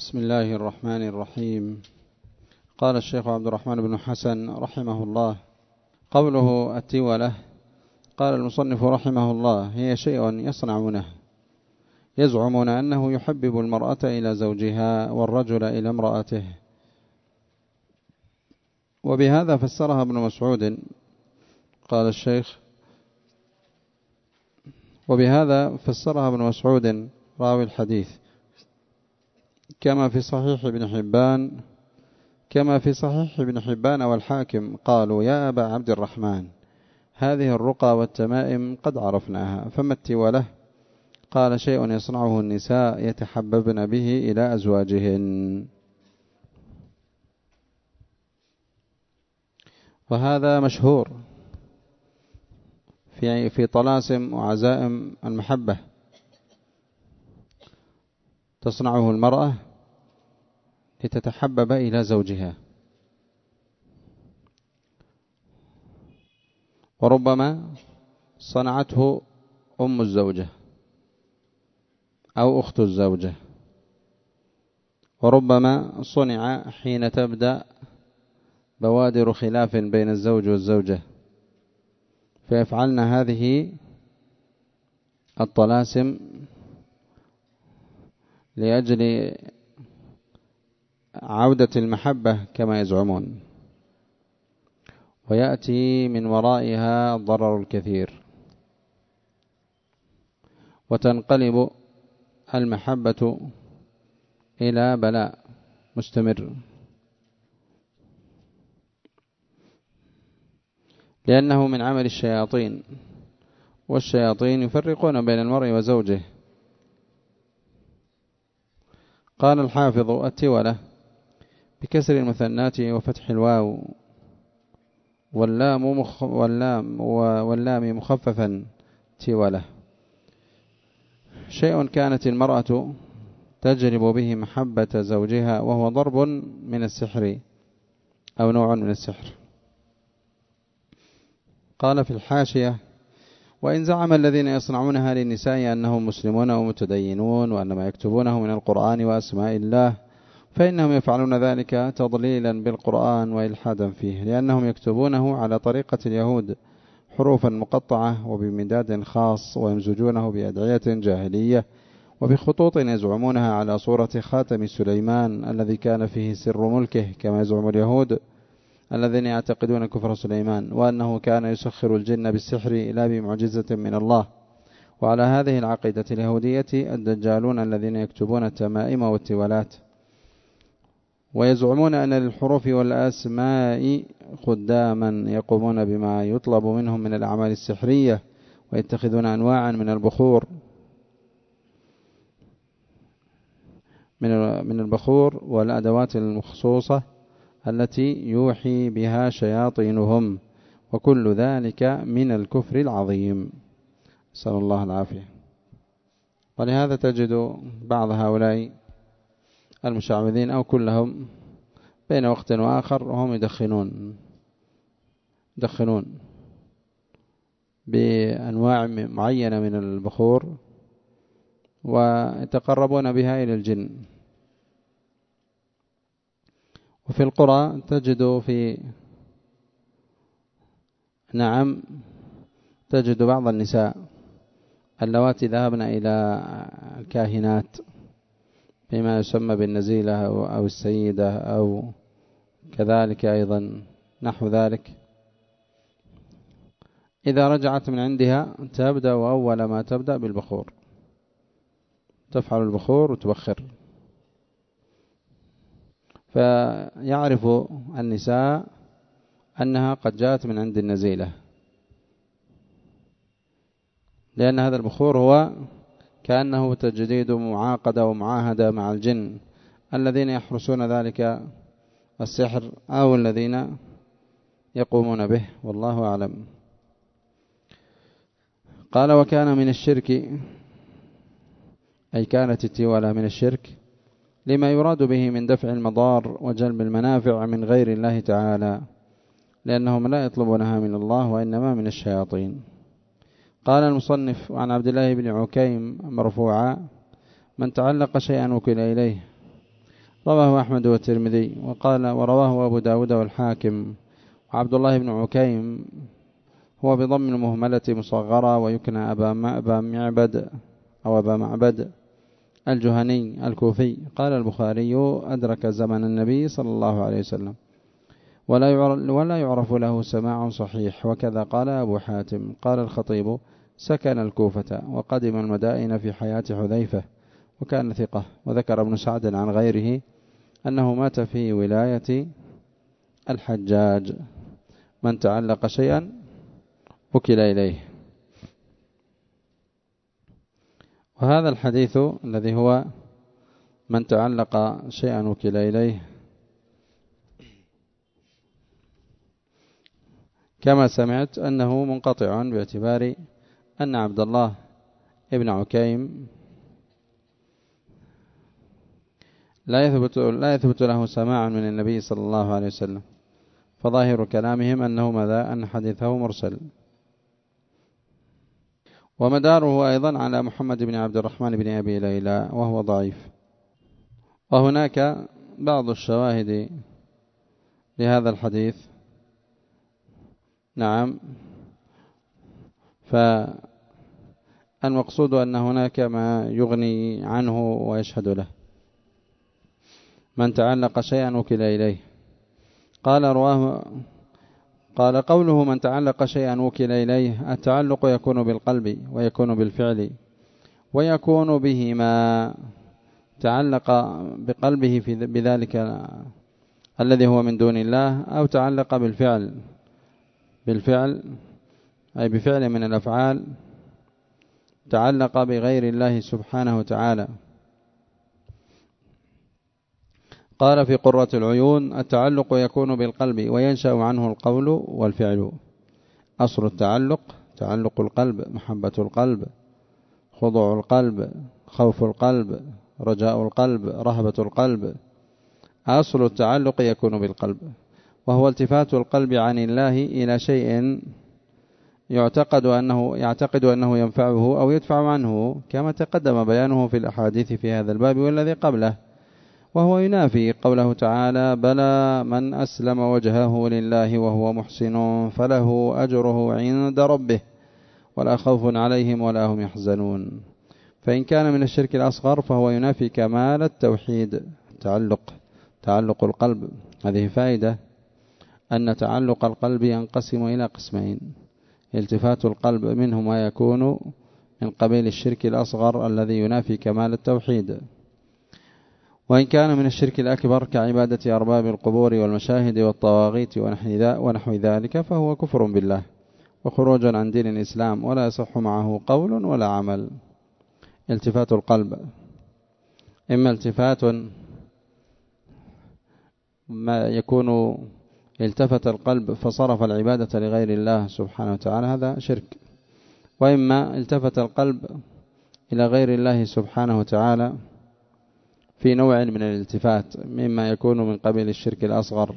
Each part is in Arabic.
بسم الله الرحمن الرحيم. قال الشيخ عبد الرحمن بن حسن رحمه الله: قوله التولة، قال المصنف رحمه الله: هي شيء يصنعونه، يزعمون أنه يحبب المرأة إلى زوجها والرجل إلى امرأته. وبهذا فسرها ابن مسعود. قال الشيخ: وبهذا فسرها ابن مسعود راوي الحديث، كما في صحيح ابن حبان والحاكم قالوا: يا أبا عبد الرحمن، هذه الرقى والتمائم قد عرفناها، فما التولة؟ قال: شيء يصنعه النساء يتحببن به إلى أزواجهن. وهذا مشهور في طلاسم وعزائم المحبة، تصنعه المرأة لتتحبب إلى زوجها، وربما صنعته أم الزوجة أو أخت الزوجة، وربما صنع حين تبدأ بوادر خلاف بين الزوج والزوجة، فيفعلن هذه الطلاسم لأجل عودة المحبة كما يزعمون، ويأتي من ورائها الضرر الكثير، وتنقلب المحبة إلى بلاء مستمر، لأنه من عمل الشياطين، والشياطين يفرقون بين المرء وزوجه. قال الحافظ: التولة بكسر المثنات وفتح الواو واللام مخففا تولة، شيء كانت المرأة تجلب به محبة زوجها، وهو ضرب من السحر أو نوع من السحر. قال في الحاشية: وإن زعم الذين يصنعونها للنساء أنهم مسلمون ومتدينون وأن ما يكتبونه من القرآن وأسماء الله، فإنهم يفعلون ذلك تضليلا بالقرآن وإلحادا فيه، لأنهم يكتبونه على طريقة اليهود حروفا مقطعة وبمداد خاص، ويمزجونه بأدعية جاهلية وبخطوط يزعمونها على صورة خاتم سليمان الذي كان فيه سر ملكه، كما يزعم اليهود الذين يعتقدون كفر سليمان، وأنه كان يسخر الجن بالسحر لا بمعجزة من الله. وعلى هذه العقيدة اليهودية الدجالون الذين يكتبون التمائم والتولات، ويزعمون أن للحروف والأسماء خداما يقومون بما يطلب منهم من الأعمال السحرية، ويتخذون أنواعا من البخور من البخور والأدوات المخصوصة التي يوحي بها شياطينهم، وكل ذلك من الكفر العظيم، نسأل الله العافية. ولهذا تجد بعض هؤلاء المشعوذين أو كلهم بين وقت وآخر وهم يدخنون بأنواع معينة من البخور، ويتقربون بها إلى الجن. وفي القرى تجد تجد بعض النساء اللواتي ذهبن إلى الكاهنات بما يسمى بالنزيلة أو السيدة أو كذلك أيضا نحو ذلك، إذا رجعت من عندها تبدأ أول ما تبدأ بالبخور، تفعل البخور وتبخر، فيعرف النساء أنها قد جاءت من عند النزيلة، لأن هذا البخور هو كأنه تجديد معاقدة ومعاهدة مع الجن الذين يحرسون ذلك السحر أو الذين يقومون به، والله أعلم. قال: وكان من الشرك، أي كانت التولة من الشرك، لما يراد به من دفع المضار وجلب المنافع من غير الله تعالى، لأنهم لا يطلبونها من الله وإنما من الشياطين. قال المصنف: عن عبد الله بن عكيم مرفوعا: من تعلق شيئا وكل إليه، رواه أحمد والترمذي وقال ورواه أبو داود والحاكم. وعبد الله بن عكيم هو بضم المهملة مصغرة ويكنى أبا معبد أو أبا معبد الجهني الكوفي. قال البخاري أدرك زمن النبي صلى الله عليه وسلم ولا يعرف له سماع صحيح. وكذا قال أبو حاتم. قال الخطيب سكن الكوفة وقدم المدائن في حياة حذيفة وكان ثقة. وذكر ابن سعد عن غيره أنه مات في ولاية الحجاج. من تعلق شيئا وكل إليه. وهذا الحديث الذي هو من تعلق شيئا وكل إليه كما سمعت أنه منقطع باعتبار أن عبد الله ابن عكيم لا يثبت له سماع من النبي صلى الله عليه وسلم. فظاهر كلامهم أنه ماذا؟ أن حديثه مرسل. ومداره أيضا على محمد بن عبد الرحمن بن أبي ليلى وهو ضعيف. وهناك بعض الشواهد لهذا الحديث. نعم. فالمقصود أن هناك ما يغني عنه ويشهد له. من تعلق شيئا وكل إليه. قال قوله من تعلق شيئا وكل إليه التعلق يكون بالقلب ويكون بالفعل ويكون بهما. تعلق بقلبه بذلك الذي هو من دون الله أو تعلق بالفعل أي بفعل من الأفعال تعلق بغير الله سبحانه وتعالى. قال في قرة العيون التعلق يكون بالقلب وينشأ عنه القول والفعل. أصل التعلق تعلق القلب، محبة القلب، خضوع القلب، خوف القلب، رجاء القلب، رهبة القلب. أصل التعلق يكون بالقلب، وهو التفات القلب عن الله إلى شيء يعتقد أنه ينفعه أو يدفع عنه، كما تقدم بيانه في الأحاديث في هذا الباب والذي قبله. وهو ينافي قوله تعالى بلى من أسلم وجهه لله وهو محسن فله أجره عند ربه ولا خوف عليهم ولا هم يحزنون. فإن كان من الشرك الأصغر فهو ينافي كمال التوحيد. تعلق القلب. هذه فائدة أن تعلق القلب ينقسم إلى قسمين: التفات القلب منه ما يكون من قبيل الشرك الأصغر الذي ينافي كمال التوحيد، وإن كان من الشرك الأكبر كعبادة أرباب القبور والمشاهد والطواغيت ونحو ذلك فهو كفر بالله وخروج عن دين الإسلام ولا يصح معه قول ولا عمل. التفات القلب إما التفات ما يكون التفت القلب فصرف العبادة لغير الله سبحانه وتعالى، هذا شرك. وإما التفت القلب إلى غير الله سبحانه وتعالى في نوع من الالتفات مما يكون من قبيل الشرك الأصغر.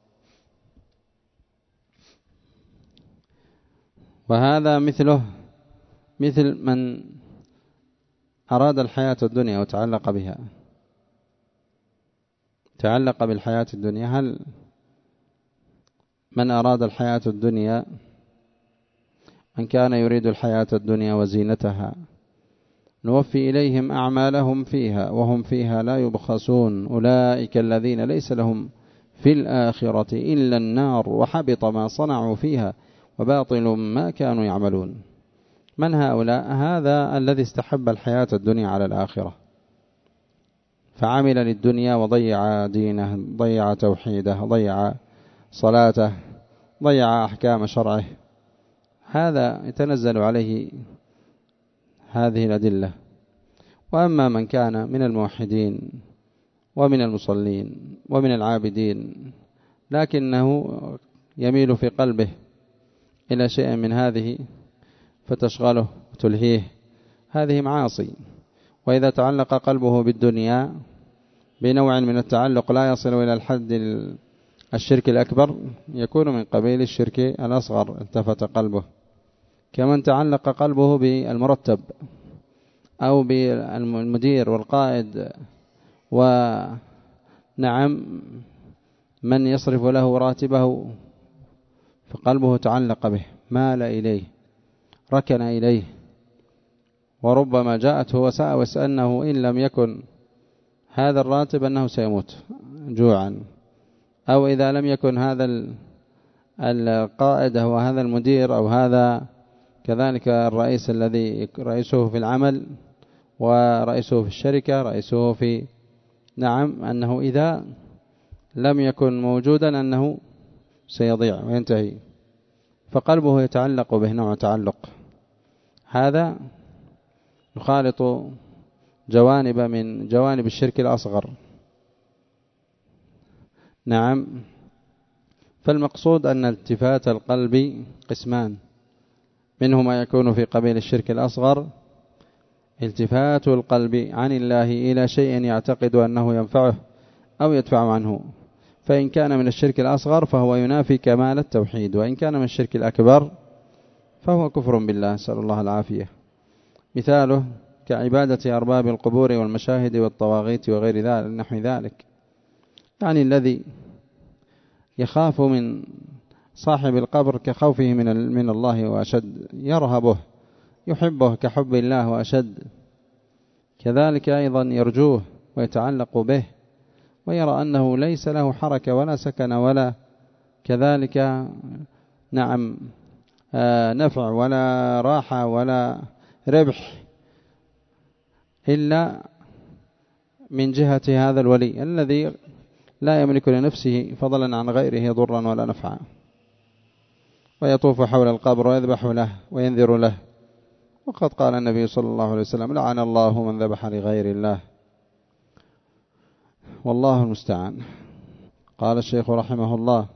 وهذا مثل من أراد الحياة الدنيا وتعلق بها، تعلق بالحياة الدنيا. هل من أراد الحياة الدنيا من كان يريد الحياة الدنيا وزينتها نوفي إليهم أعمالهم فيها وهم فيها لا يبخسون أولئك الذين ليس لهم في الآخرة إلا النار وحبط ما صنعوا فيها وباطل ما كانوا يعملون. من هؤلاء؟ هذا الذي استحب الحياة الدنيا على الآخرة فعمل للدنيا وضيع دينه، ضيع توحيده، ضيع صلاته، ضيع أحكام شرعه. هذا يتنزل عليه هذه الأدلة. وأما من كان من الموحدين ومن المصلين ومن العابدين لكنه يميل في قلبه إلى شيء من هذه فتشغله وتلهيه، هذه معاصي. وإذا تعلق قلبه بالدنيا بنوع من التعلق لا يصل إلى الحد الشرك الأكبر يكون من قبيل الشرك الأصغر. التفت قلبه كمن تعلق قلبه بالمرتب أو بالمدير والقائد نعم من يصرف له راتبه فقلبه تعلق به، مال إليه، ركن إليه، وربما جاءته وساوس أنه إن لم يكن هذا الراتب أنه سيموت جوعا، أو إذا لم يكن هذا القائد هو هذا المدير أو هذا كذلك الرئيس الذي رئيسه في العمل ورئيسه في الشركة، رئيسه في نعم، أنه إذا لم يكن موجودا أنه سيضيع وينتهي، فقلبه يتعلق به نوع تعلق. هذا يخالط جوانب من جوانب الشرك الأصغر. نعم، فالمقصود أن التفات القلب قسمان، منه ما يكون في قبيل الشرك الأصغر التفات القلب عن الله إلى شيء يعتقد أنه ينفعه أو يدفع عنه، فإن كان من الشرك الأصغر فهو ينافي كمال التوحيد، وإن كان من الشرك الأكبر فهو كفر بالله، نسأل الله العافية. مثاله كعبادة أرباب القبور والمشاهد والطواغيت وغير ذلك نحو ذلك، يعني الذي يخاف من صاحب القبر كخوفه من الله وأشد، يرهبه، يحبه كحب الله وأشد، كذلك أيضا يرجوه ويتعلق به، ويرى أنه ليس له حركة ولا سكن ولا كذلك نعم نفع ولا راحة ولا ربح إلا من جهة هذا الولي الذي لا يملك لنفسه فضلا عن غيره ضرا ولا نفعا، ويطوف حول القبر ويذبح له وينذر له. وقد قال النبي صلى الله عليه وسلم: لعن الله من ذبح لغير الله. والله المستعان. قال الشيخ رحمه الله: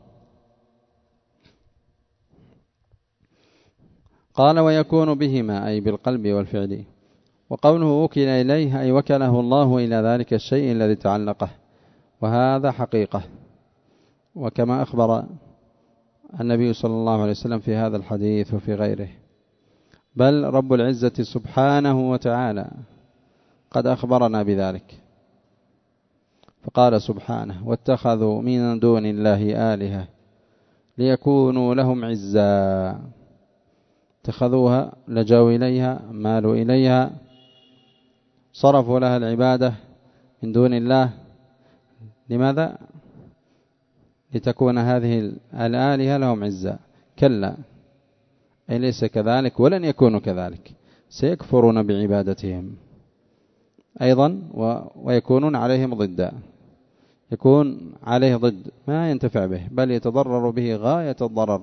قال: ويكون بهما أي بالقلب والفعل. وقوله وكل إليه أي وكله الله إلى ذلك الشيء الذي تعلقه، وهذا حقيقة، وكما أخبر النبي صلى الله عليه وسلم في هذا الحديث وفي غيره. بل رب العزة سبحانه وتعالى قد أخبرنا بذلك، فقال سبحانه: واتخذوا من دون الله آلهة ليكونوا لهم عزا. اتخذوها، لجوا إليها، مالوا إليها، صرفوا لها العبادة من دون الله. لماذا؟ لتكون هذه الآلهة لهم عزا. كلا، أي ليس كذلك ولن يكونوا كذلك، سيكفرون بعبادتهم أيضا ويكونون عليهم ضدا، يكون عليه ضد ما ينتفع به، بل يتضرر به غاية الضرر.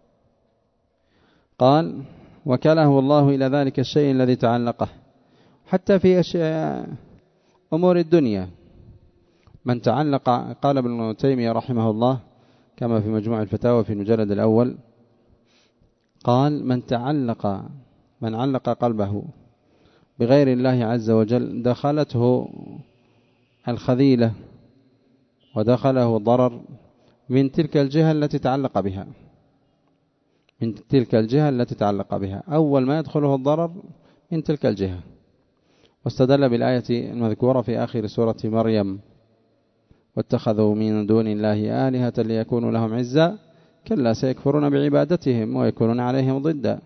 قال: وكله الله إلى ذلك الشيء الذي تعلقه، حتى في أمور الدنيا. من تعلق، قال ابن تيمية رحمه الله كما في مجموع الفتاوى في المجلد الأول، قال: من علق قلبه بغير الله عز وجل دخلته الخذيلة ودخله الضرر من تلك الجهة التي تعلق بها، من تلك الجهة التي تعلق بها، أول ما يدخله الضرر من تلك الجهة. واستدل بالآية المذكورة في آخر سورة مريم: واتخذوا من دون الله آلهة ليكونوا لهم عزا كلا سيكفرون بعبادتهم ويكونون عليهم ضدا.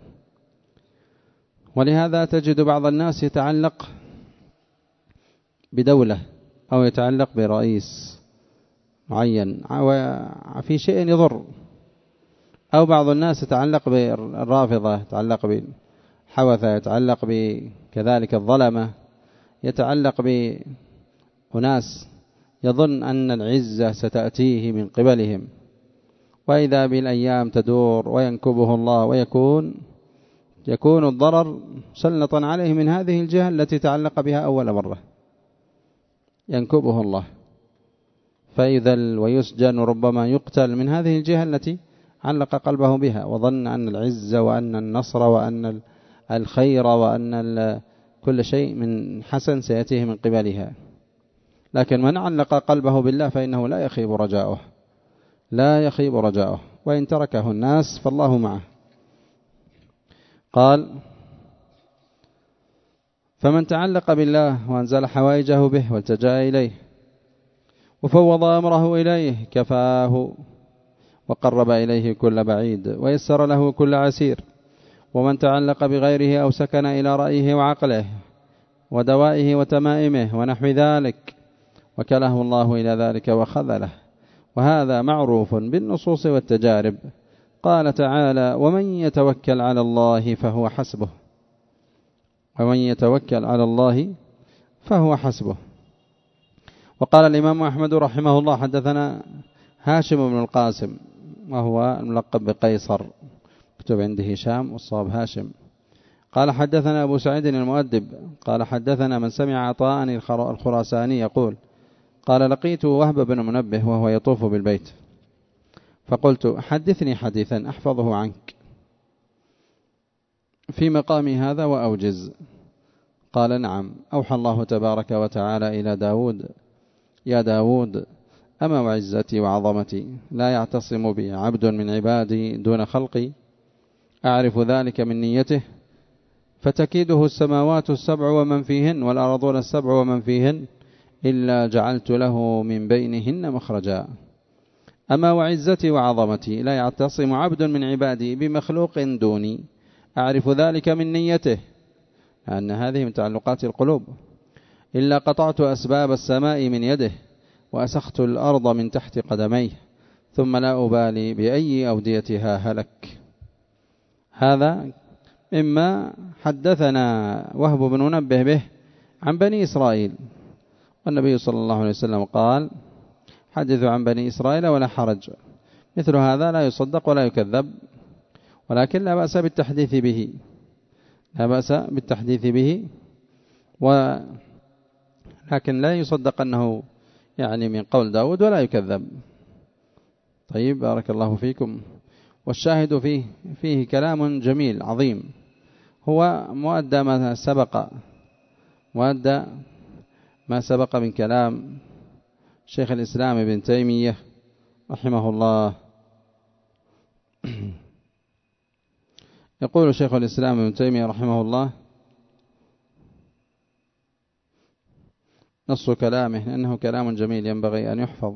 ولهذا تجد بعض الناس يتعلق بدولة أو يتعلق برئيس معين في شيء يضر، أو بعض الناس يتعلق بالرافضة، يتعلق بالحوثة، يتعلق بكذلك الظلمة، يتعلق بأناس يظن أن العزة ستأتيه من قبلهم، وإذا بالأيام تدور وينكبه الله ويكون الضرر سلطا عليه من هذه الجهة التي تعلق بها أول مرة، ينكبه الله فيذل ويسجن، ربما يقتل من هذه الجهة التي علق قلبه بها، وظن أن العزة وأن النصر وأن الخير وأن كل شيء من حسن سيأتيه من قبلها. لكن من علق قلبه بالله فإنه لا يخيب رجاؤه، لا يخيب رجاؤه، وإن تركه الناس فالله معه. قال: فمن تعلق بالله وأنزل حوائجه به والتجأ إليه وفوض أمره إليه كفاه وقرب إليه كل بعيد ويسر له كل عسير. ومن تعلق بغيره أو سكن إلى رأيه وعقله ودوائه وتمائمه ونحو ذلك وكله الله إلى ذلك وخذله، وهذا معروف بالنصوص والتجارب. قال تعالى: ومن يتوكل على الله فهو حسبه. ومن يتوكل على الله فهو حسبه. وقال الإمام أحمد رحمه الله: حدثنا هاشم بن القاسم وهو الملقب بقيصر، كتب عنده هشام والصواب هاشم. قال: حدثنا أبو سعيد المؤدب قال: حدثنا من سمع عطاء الخراساني يقول: قال: لقيت وهب بن منبه وهو يطوف بالبيت، فقلت: حدثني حديثا أحفظه عنك في مقامي هذا وأوجز. قال: نعم. أوحى الله تبارك وتعالى إلى داود: يا داود، أما وعزتي وعظمتي لا يعتصم بي عبد من عبادي دون خلقي، أعرف ذلك من نيته، فتكيده السماوات السبع ومن فيهن والأرضون السبع ومن فيهن إلا جعلت له من بينهن مخرجا. أما وعزتي وعظمتي لا يعتصم عبد من عبادي بمخلوق دوني، أعرف ذلك من نيته، لأن هذه من تعلقات القلوب، إلا قطعت أسباب السماء من يده وأسخت الأرض من تحت قدميه، ثم لا أبالي بأي أوديتها هلك. هذا مما حدثنا وهب بن منبه به عن بني إسرائيل، والنبي صلى الله عليه وسلم قال: حدثوا عن بني إسرائيل ولا حرج. مثل هذا لا يصدق ولا يكذب، ولكن لا بأس بالتحديث به، لا بأس بالتحديث به، ولكن لا يصدق أنه يعني من قول داود ولا يكذب. طيب، بارك الله فيكم. والشاهد فيه كلام جميل عظيم، هو مؤدى ما سبق من كلام شيخ الإسلام ابن تيمية رحمه الله. يقول شيخ الإسلام ابن تيمية رحمه الله: نص كلامه أنه كلام جميل ينبغي أن يحفظ.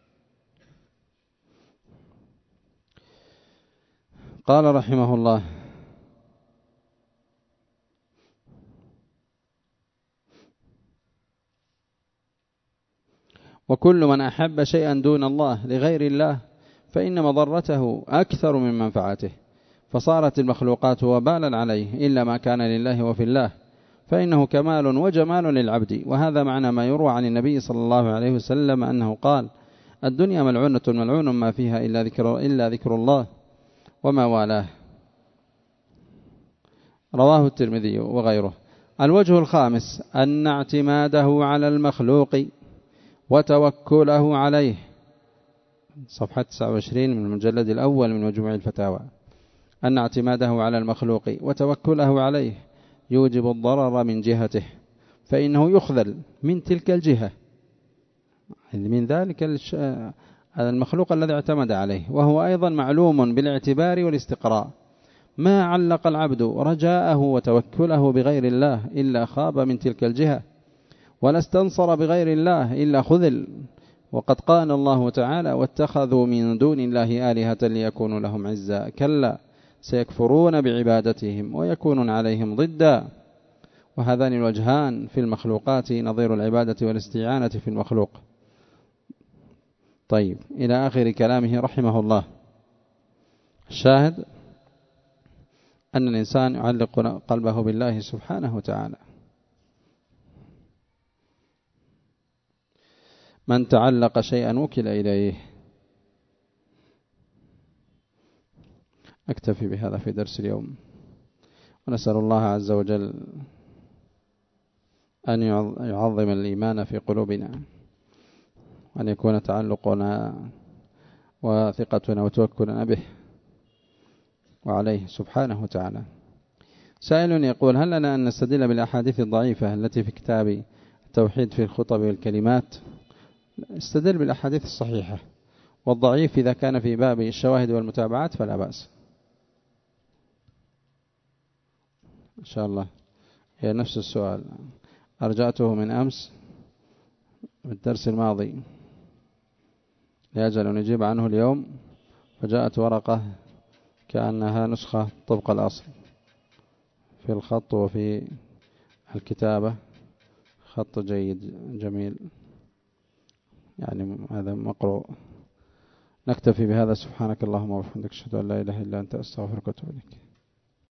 قال رحمه الله: وكل من أحب شيئا دون الله لغير الله فإن مضرته أكثر من منفعته، فصارت المخلوقات وبالا عليه إلا ما كان لله وفي الله، فإنه كمال وجمال للعبد. وهذا معنى ما يروى عن النبي صلى الله عليه وسلم أنه قال: الدنيا ملعونة ملعون ما فيها إلا ذكر الله وما والاه. رواه الترمذي وغيره. الوجه الخامس: أن اعتماده على المخلوق وتوكله عليه، صفحة 29 من المجلد الأول من مجموع الفتاوى. أن اعتماده على المخلوق وتوكله عليه يوجب الضرر من جهته، فإنه يخذل من تلك الجهة، من ذلك المخلوق الذي اعتمد عليه، وهو أيضا معلوم بالاعتبار والاستقراء. ما علق العبد رجاءه وتوكله بغير الله إلا خاب من تلك الجهة، ولا استنصر بغير الله إلا خذل. وقد قال الله تعالى: واتخذوا من دون الله آلهة ليكونوا لهم عزا، كلا سيكفرون بعبادتهم ويكونون عليهم ضدا. وهذان الوجهان في المخلوقات نظير العبادة والاستعانة في المخلوق. طيب، إلى آخر كلامه رحمه الله. الشاهد أن الإنسان يعلق قلبه بالله سبحانه وتعالى. من تعلق شيئا وكل إليه. أكتفي بهذا في درس اليوم، ونسأل الله عز وجل أن يعظم الإيمان في قلوبنا، وأن يكون تعلقنا وثقتنا وتوكلنا به وعليه سبحانه وتعالى. سائل يقول: هل لنا أن نستدل بالأحاديث الضعيفة التي في كتاب التوحيد في الخطب والكلمات؟ استدل بالأحاديث الصحيحة، والضعيف إذا كان في باب الشواهد والمتابعات فلا بأس. إن شاء الله. هي نفس السؤال أرجعته من أمس في الدرس الماضي. لأجل أن نجيب عنه اليوم، فجاءت ورقة كأنها نسخة طبق الأصل في الخط وفي الكتابة، خط جيد جميل يعني هذا مقروء. نكتفي بهذا. سبحانك اللهم وبحمدك، أشهد أن لا إله إلا أنت، أستغفرك وأتوب إليك.